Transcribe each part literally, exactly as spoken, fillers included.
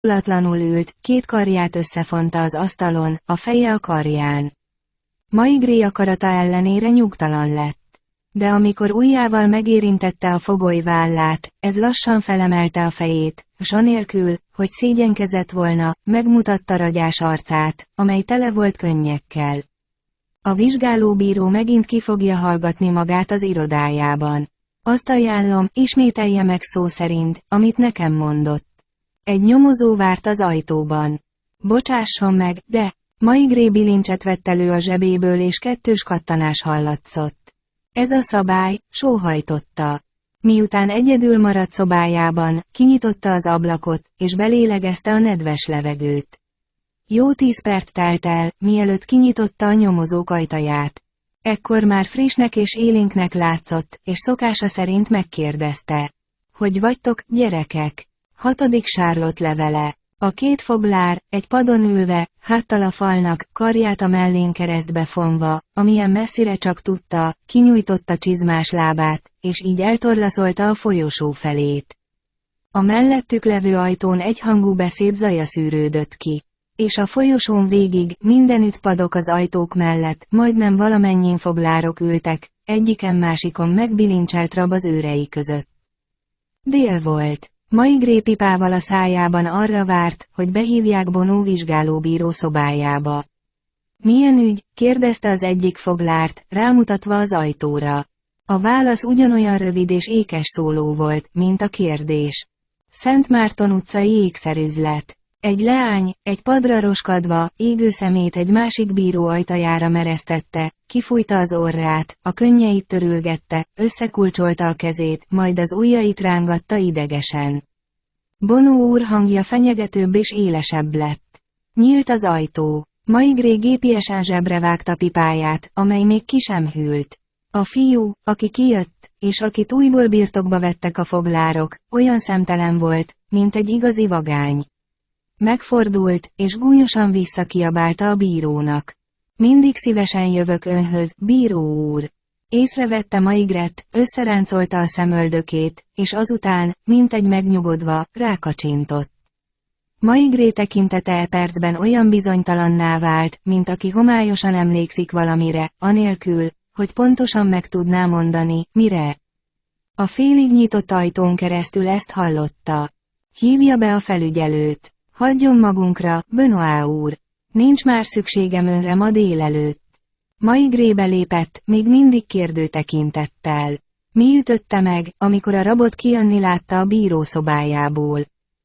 Indulatlanul ült, két karját összefonta az asztalon, a feje a karján. Maigré akarata ellenére nyugtalan lett. De amikor ujjával megérintette a fogoly vállát, ez lassan felemelte a fejét, s anélkül, hogy szégyenkezett volna, megmutatta ragyás arcát, amely tele volt könnyekkel. A vizsgálóbíró megint ki fogja hallgatni magát az irodájában. Azt ajánlom, ismételje meg szó szerint, amit nekem mondott. Egy nyomozó várt az ajtóban. Bocsásson meg, de... Maigré bilincset vett elő a zsebéből és kettős kattanás hallatszott. Ez a szabály, sóhajtotta. Miután egyedül maradt szobájában, kinyitotta az ablakot, és belélegezte a nedves levegőt. Jó tíz perc telt el, mielőtt kinyitotta a nyomozók ajtaját. Ekkor már frissnek és élénknek látszott, és szokása szerint megkérdezte. Hogy vagytok, gyerekek? Hatodik Charlotte levele. A két foglár, egy padon ülve, háttal a falnak, karját a mellén keresztbe fonva, amilyen messzire csak tudta, kinyújtotta csizmás lábát, és így eltorlaszolta a folyosó felét. A mellettük levő ajtón egyhangú beszéd zaja szűrődött ki. És a folyosón végig, mindenütt padok az ajtók mellett, majdnem valamennyin foglárok ültek, egyiken másikon megbilincselt rab az őrei között. Dél volt. Maigré pipával a szájában arra várt, hogy behívják Bonó vizsgálóbíró szobájába. Milyen ügy? Kérdezte az egyik foglárt, rámutatva az ajtóra. A válasz ugyanolyan rövid és ékes szóló volt, mint a kérdés. Szent Márton utcai ékszerüzlet. Egy leány, egy padra roskadva, égő szemét egy másik bíró ajtajára meresztette, kifújta az orrát, a könnyeit törülgette, összekulcsolta a kezét, majd az ujjait rángatta idegesen. Bonó úr hangja fenyegetőbb és élesebb lett. Nyílt az ajtó. Maigré gépiesen zsebre vágta pipáját, amely még ki sem hűlt. A fiú, aki kijött, és akit újból birtokba vettek a foglárok, olyan szemtelen volt, mint egy igazi vagány. Megfordult, és gúnyosan visszakiabálta a bírónak. Mindig szívesen jövök önhöz, bíró úr. Észrevette Maigret, összeráncolta a szemöldökét, és azután, mint egy megnyugodva, rákacsintott. Maigré tekintete e percben olyan bizonytalanná vált, mint aki homályosan emlékszik valamire, anélkül, hogy pontosan meg tudná mondani, mire. A félig nyitott ajtón keresztül ezt hallotta. Hívja be a felügyelőt. Hagyjon magunkra, Benoit úr. Nincs már szükségem önre ma délelőtt. Maigré belépett, még mindig kérdő tekintettel. Mi ütötte meg, amikor a rabot kijönni látta a bíró szobájából?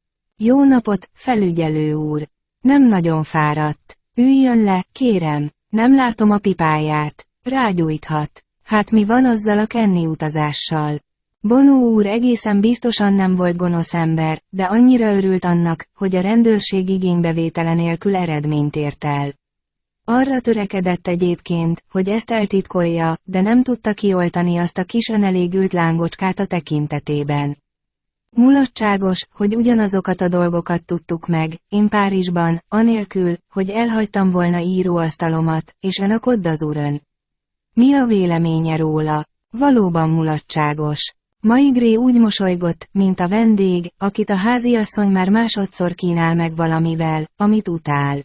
Jó napot, felügyelő úr. Nem nagyon fáradt. Üljön le, kérem. Nem látom a pipáját. Rágyújthat. Hát mi van azzal a Kenny utazással? Bonó úr egészen biztosan nem volt gonosz ember, de annyira örült annak, hogy a rendőrség igénybevétele nélkül eredményt ért el. Arra törekedett egyébként, hogy ezt eltitkolja, de nem tudta kioltani azt a kis önelégült lángocskát a tekintetében. Mulatságos, hogy ugyanazokat a dolgokat tudtuk meg, én Párizsban, anélkül, hogy elhagytam volna íróasztalomat, és ön a Côte d'Azurön. Mi a véleménye róla? Valóban mulatságos. Maigré úgy mosolygott, mint a vendég, akit a háziasszony már másodszor kínál meg valamivel, amit utál.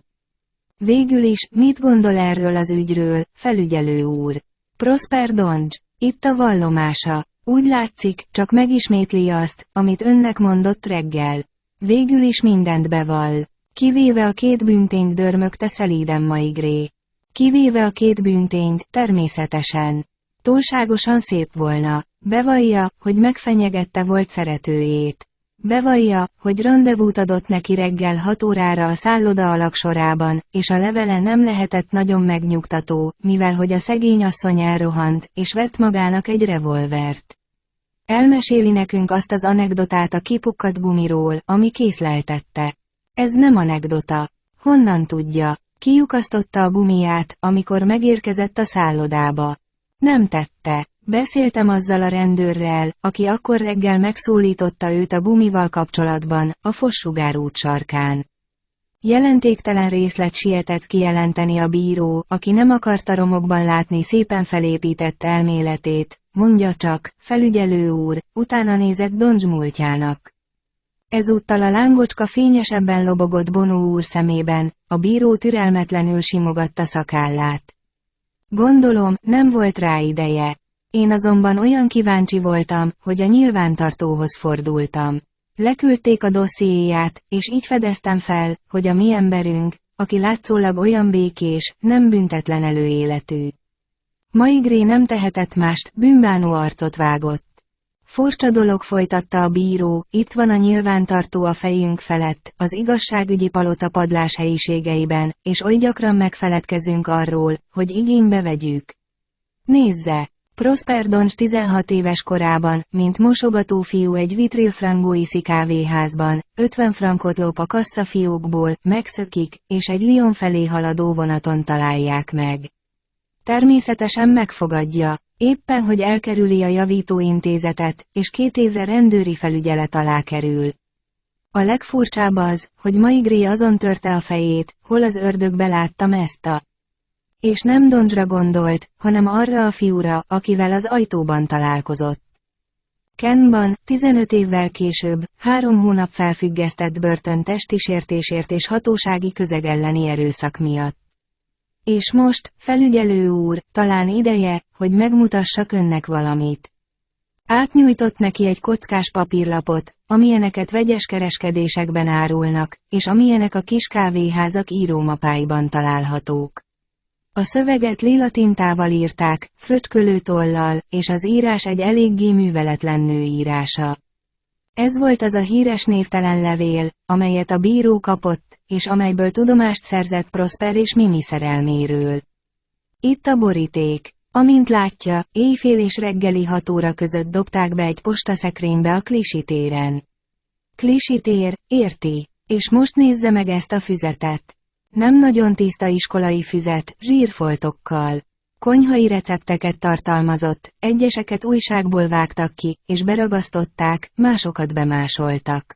Végül is, mit gondol erről az ügyről, felügyelő úr? Prosper Donge. Itt a vallomása. Úgy látszik, csak megismétli azt, amit önnek mondott reggel. Végül is mindent bevall. Kivéve a két bűntényt, dörmögte szelíden Maigré. Kivéve a két bűntényt, természetesen. Túlságosan szép volna. Bevallja, hogy megfenyegette volt szeretőjét. Bevallja, hogy randevút adott neki reggel hat órára a szálloda alagsorában, és a levele nem lehetett nagyon megnyugtató, mivel hogy a szegény asszony elrohant, és vett magának egy revolvert. Elmeséli nekünk azt az anekdotát a kipukkadt gumiról, ami készleltette. Ez nem anekdota. Honnan tudja? Kilyukasztotta a gumiját, amikor megérkezett a szállodába. Nem tette. Beszéltem azzal a rendőrrel, aki akkor reggel megszólította őt a gumival kapcsolatban, a Fossugár út sarkán. Jelentéktelen részlet sietett kijelenteni a bíró, aki nem akarta romokban látni szépen felépített elméletét, mondja csak, felügyelő úr, utána nézett Donge múltjának. Ezúttal a lángocska fényesebben lobogott Bonó úr szemében, a bíró türelmetlenül simogatta szakállát. Gondolom, nem volt rá ideje. Én azonban olyan kíváncsi voltam, hogy a nyilvántartóhoz fordultam. Leküldték a dossziéját, és így fedeztem fel, hogy a mi emberünk, aki látszólag olyan békés, nem büntetlen előéletű. Maigré nem tehetett mást, bűnbánó arcot vágott. Furcsa dolog, folytatta a bíró, itt van a nyilvántartó a fejünk felett, az igazságügyi palota padlás helyiségeiben, és oly gyakran megfeledkezünk arról, hogy igénybe vegyük. Nézze! Prosper Donge tizenhat éves korában, mint mosogató fiú egy vitrilfrangó iszi kávéházban, ötven frankot lop a kasszafiókból, megszökik, és egy Lyon felé haladó vonaton találják meg. Természetesen megfogadja, éppen hogy elkerüli a javítóintézetet, és két évre rendőri felügyelet alá kerül. A legfurcsább az, hogy Maigré azon törte a fejét, hol az ördögbe láttam ezt a... És nem Donge-ra gondolt, hanem arra a fiúra, akivel az ajtóban találkozott. Kenban, tizenöt évvel később, három hónap felfüggesztett börtön testi sértésért és hatósági közeg elleni erőszak miatt. És most, felügyelő úr, talán ideje, hogy megmutassak önnek valamit. Átnyújtott neki egy kockás papírlapot, amilyeneket vegyes kereskedésekben árulnak, és amilyenek a kis kávéházak írómapáiban találhatók. A szöveget lila tintával írták, fröcskölő tollal, és az írás egy eléggé műveletlen nő írása. Ez volt az a híres névtelen levél, amelyet a bíró kapott, és amelyből tudomást szerzett Prosper és Mimi szerelméről. Itt a boríték. Amint látja, éjfél és reggeli hat óra között dobták be egy postaszekrénybe a Clichy téren. Clichy tér, érti? És most nézze meg ezt a füzetet. Nem nagyon tiszta iskolai füzet, zsírfoltokkal. Konyhai recepteket tartalmazott, egyeseket újságból vágtak ki, és beragasztották, másokat bemásoltak.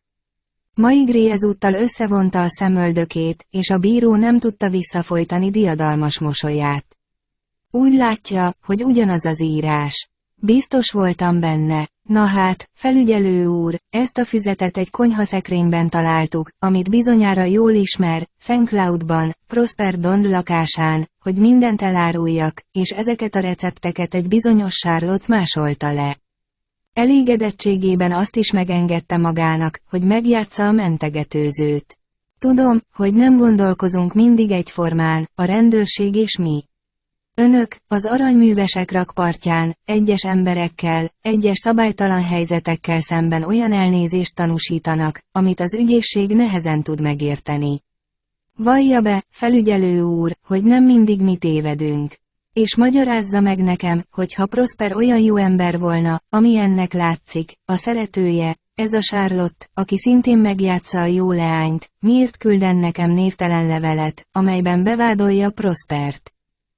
Maigré ezúttal összevonta a szemöldökét, és a bíró nem tudta visszafolytani diadalmas mosolyát. Úgy látja, hogy ugyanaz az írás. Biztos voltam benne. Na hát, felügyelő úr, ezt a füzetet egy konyhaszekrényben találtuk, amit bizonyára jól ismer, Saint Cloudban, Prosper Donge lakásán, hogy mindent eláruljak, és ezeket a recepteket egy bizonyos Charlotte másolta le. Elégedettségében azt is megengedte magának, hogy megjátsza a mentegetőzőt. Tudom, hogy nem gondolkozunk mindig egyformán, a rendőrség és mi. Önök, az aranyművesek rakpartján, egyes emberekkel, egyes szabálytalan helyzetekkel szemben olyan elnézést tanúsítanak, amit az ügyészség nehezen tud megérteni. Vallja be, felügyelő úr, hogy nem mindig mi tévedünk. És magyarázza meg nekem, hogy ha Prosper olyan jó ember volna, ami ennek látszik, a szeretője, ez a Charlotte, aki szintén megjátsza a jó leányt, miért külden nekem névtelen levelet, amelyben bevádolja Prospert?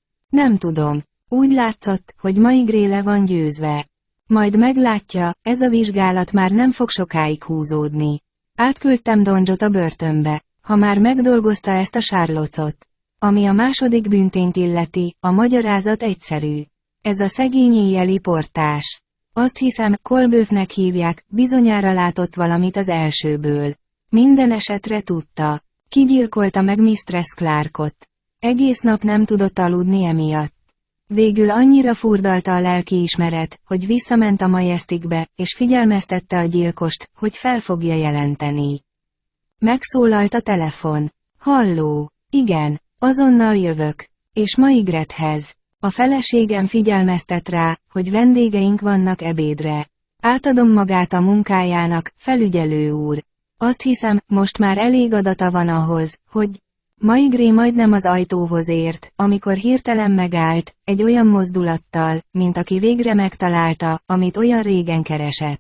Nem tudom. Úgy látszott, hogy Maigré le van győzve. Majd meglátja, ez a vizsgálat már nem fog sokáig húzódni. Átküldtem Donge-ot a börtönbe, ha már megdolgozta ezt a Charlotte-ot. Ami a második bűntényt illeti, a magyarázat egyszerű. Ez a szegény éjjeli portás. Azt hiszem, Colbeufnek hívják, bizonyára látott valamit az elsőből. Minden esetre tudta. Kigyilkolta meg misztress Clarkot. Egész nap nem tudott aludni emiatt. Végül annyira furdalta a lelkiismeret, hogy visszament a Majesticbe, és figyelmeztette a gyilkost, hogy fel fogja jelenteni. Megszólalt a telefon. Halló, igen, azonnal jövök. És Maigrethez. A feleségem figyelmeztet rá, hogy vendégeink vannak ebédre. Átadom magát a munkájának, felügyelő úr. Azt hiszem, most már elég adata van ahhoz, hogy... Maigré majdnem az ajtóhoz ért, amikor hirtelen megállt, egy olyan mozdulattal, mint aki végre megtalálta, amit olyan régen keresett.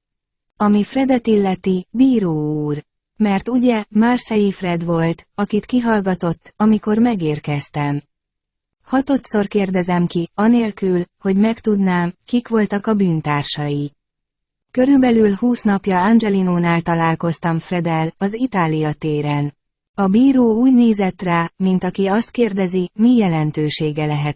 Ami Fredet illeti, bíró úr. Mert ugye, Marseille Fred volt, akit kihallgatott, amikor megérkeztem. Hatodszor kérdezem ki, anélkül, hogy megtudnám, kik voltak a bűntársai. Körülbelül húsz napja Angelinónál találkoztam Freddel, az Itália téren. A bíró úgy nézett rá, mint aki azt kérdezi, mi jelentősége lehet